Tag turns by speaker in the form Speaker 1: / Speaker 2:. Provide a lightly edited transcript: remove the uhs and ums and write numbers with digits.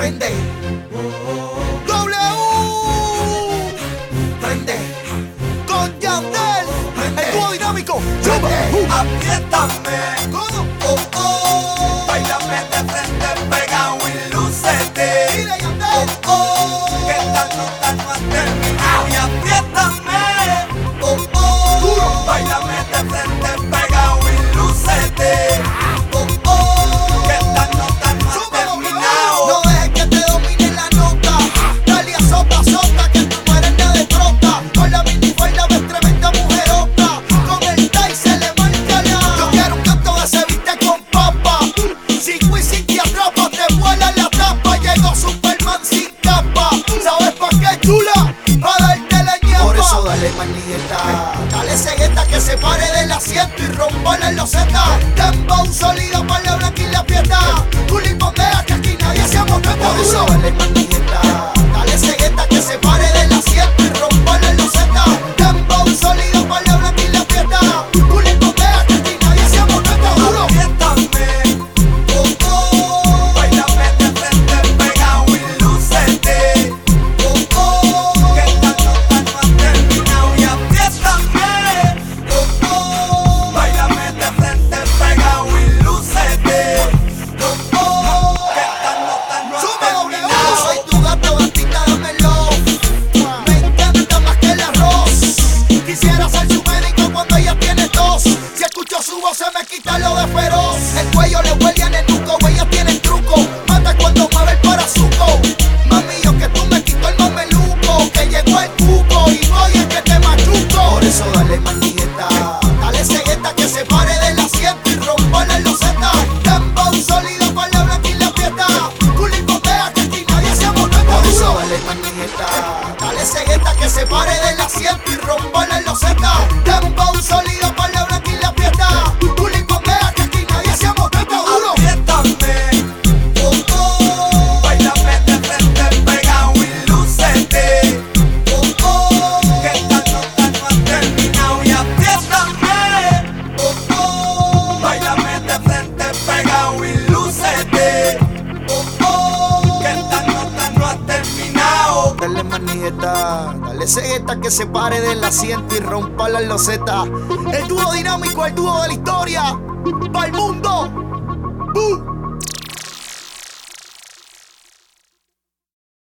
Speaker 1: prende. W, prende. Con Yandel, el dúo dinámico.
Speaker 2: Apriétame,
Speaker 1: ¿Cómo?
Speaker 2: bailame de frente, pegado y lúcete.
Speaker 1: Dile, Yandel.
Speaker 2: Que esta nota no ha terminado. Y apriétame,
Speaker 1: Duro.
Speaker 2: bailame de frente, pegado y lúcete. Que esta nota no ha terminado.
Speaker 1: No dejes que te domine la nota. Dale a sota, sota, que tú no eres nada de trota. Con la minifalda ves tremenda mujerota. Con el tie se le marca la. Yo quiero un canto de se viste con papa. Sin Wisin te atrapa, te vuela la tapa. Llegó Superman sin capa. ¿Sabes pa' qué, chula? Pa' darte la ñapa. Por eso dale manigueta. Dale cegueta que se pare del asiento y rompale en los Z. Dembow sólido, palabra aquí en la fiesta. Tú le pondeas que aquí nadie se amosqueta. Por eso dale manigueta. Dale cegueta que se pare del asiento y rompale en los Z. Dembow sólido, palabra aquí en la fiesta. Tú le pondeas que aquí nadie se amosqueta. Duro.
Speaker 2: Apriétame, bailame de frente, pegado y lúcete. Que esta nota no ha terminado. Y apriétame, bailame de frente, pegado y lúcete. Que esta nota no ha
Speaker 1: Sube, W.
Speaker 2: terminado.
Speaker 1: Soy tu gato, gatita, dámelo. Me encanta más que el arroz. Quisiera ser su médico cuando ella tiene tos. Si escucho su voz se me quita lo de feroz. El cuello le huele en el nuco, ella tiene el truco. Mata cuando mueve el parazuco. Mami, yo que tú me quito el mameluco. Que llegó el cuco y voy es que te machuco. Por eso dale manigueta. Dale cegueta que se pare del asiento y rompale en los Z. Dembow sólido, palabra aquí en la fiesta. Tú le pondeas que aquí nadie se amoleta. Por eso dale manigueta. Dale cegueta que se pare del asiento y rompale en los Z. Dembow sólido, palabra aquí en la fiesta. Tú le pondeas que aquí nadie se amoleta. Duro.
Speaker 2: Apriétame, bailame de frente, pegado y lúcete. Que esta nota no ha terminado. Y apriétame, bailame de frente, pegado y lúcete. Que esta nota no ha terminado.
Speaker 1: Dale manigueta, dale cegueta que se pare del asiento y rompala en los Z. El dúo dinámico, el dúo de la historia. ¡Pa'l mundo!